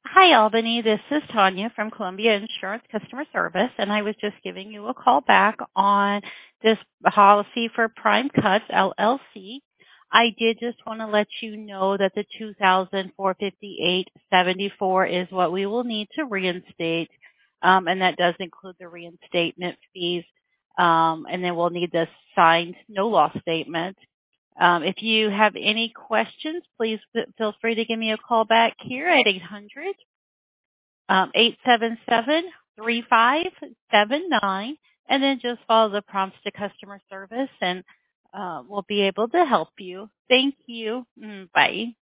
Hi, Albany. This is Tanya from Columbia Insurance Customer Service, and I was just giving you a call back on this policy for Prime Cuts LLC. I did just want to let you know that the 2,458.74 is what we will need to reinstate, and that does include the reinstatement fees. And then we'll need the signed no loss statement. If you have any questions, please feel free to give me a call back here at 877-3579, and then just follow the prompts to customer service, and we'll be able to help you. Thank you. Bye.